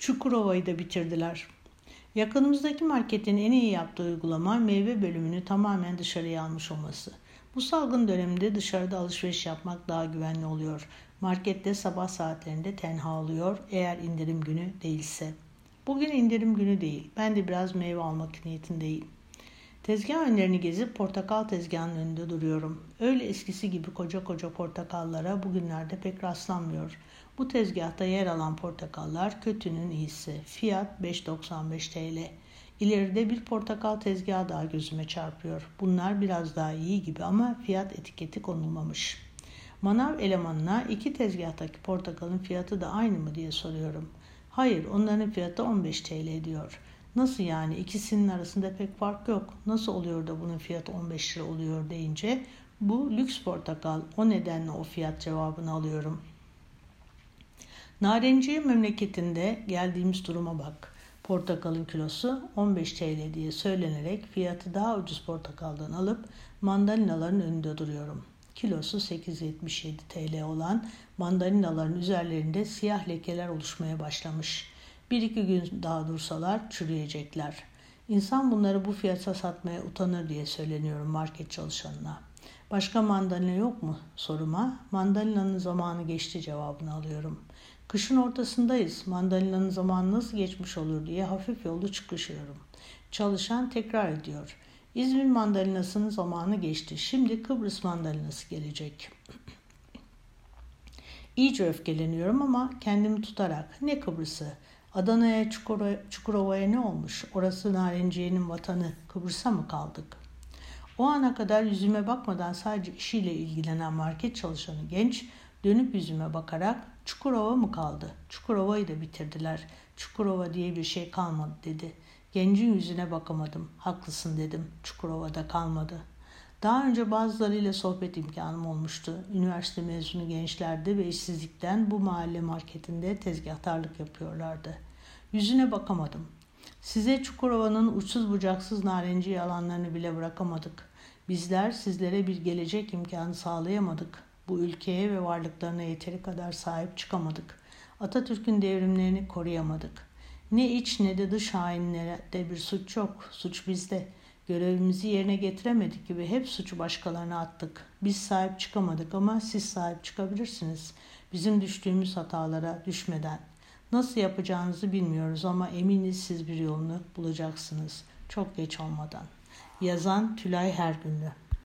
Çukurova'yı da bitirdiler. Yakınımızdaki marketin en iyi yaptığı uygulama meyve bölümünü tamamen dışarıya almış olması. Bu salgın döneminde dışarıda alışveriş yapmak daha güvenli oluyor. Markette sabah saatlerinde tenha oluyor eğer indirim günü değilse. Bugün indirim günü değil. Ben de biraz meyve almak niyetindeyim. Tezgah önlerini gezip portakal tezgahının önünde duruyorum. Öyle eskisi gibi koca koca portakallara bugünlerde pek rastlanmıyor. Bu tezgahta yer alan portakallar kötünün iyisi. Fiyat 5,95 TL. İleride bir portakal tezgahı daha gözüme çarpıyor. Bunlar biraz daha iyi gibi ama fiyat etiketi konulmamış. Manav elemanına iki tezgahtaki portakalın fiyatı da aynı mı diye soruyorum. Hayır, onların fiyatı 15 TL diyor. Nasıl yani, ikisinin arasında pek fark yok. Nasıl oluyor da bunun fiyatı 15 lira oluyor deyince bu lüks portakal, o nedenle o fiyat cevabını alıyorum. Narenciye memleketinde geldiğimiz duruma bak. Portakalın kilosu 15 TL diye söylenerek fiyatı daha ucuz portakaldan alıp mandalinaların önünde duruyorum. Kilosu 8,77 TL olan mandalinaların üzerlerinde siyah lekeler oluşmaya başlamış. Bir iki gün daha dursalar çürüyecekler. İnsan bunları bu fiyata satmaya utanır diye söyleniyorum market çalışanına. Başka mandalina yok mu soruma? Mandalinanın zamanı geçti cevabını alıyorum. Kışın ortasındayız. Mandalinanın zamanı nasıl geçmiş olur diye hafif yolda çıkışıyorum. Çalışan tekrar ediyor. İzmir mandalinasının zamanı geçti. Şimdi Kıbrıs mandalinası gelecek. İyice öfkeleniyorum ama kendimi tutarak, ne Kıbrıs'ı? Adana'ya, Çukurova'ya ne olmuş? Orası narenciyenin vatanı. Kıbrıs'a mı kaldık? O ana kadar yüzüme bakmadan sadece işiyle ilgilenen market çalışanı genç dönüp yüzüme bakarak Çukurova mı kaldı? Çukurova'yı da bitirdiler. Çukurova diye bir şey kalmadı dedi. Gencin yüzüne bakamadım. Haklısın dedim. Çukurova'da kalmadı. Daha önce bazılarıyla sohbet imkanım olmuştu. Üniversite mezunu gençlerdi ve işsizlikten bu mahalle marketinde tezgahtarlık yapıyorlardı. Yüzüne bakamadım. Size Çukurova'nın uçsuz bucaksız narenciye alanlarını bile bırakamadık. Bizler sizlere bir gelecek imkanı sağlayamadık. Bu ülkeye ve varlıklarına yeteri kadar sahip çıkamadık. Atatürk'ün devrimlerini koruyamadık. Ne iç ne de dış hainlerde bir suç yok. Suç bizde. Görevimizi yerine getiremedik gibi hep suçu başkalarına attık. Biz sahip çıkamadık ama siz sahip çıkabilirsiniz. Bizim düştüğümüz hatalara düşmeden. Nasıl yapacağınızı bilmiyoruz ama eminiz siz bir yolunu bulacaksınız. Çok geç olmadan. Yazan Tülay Hergünlü.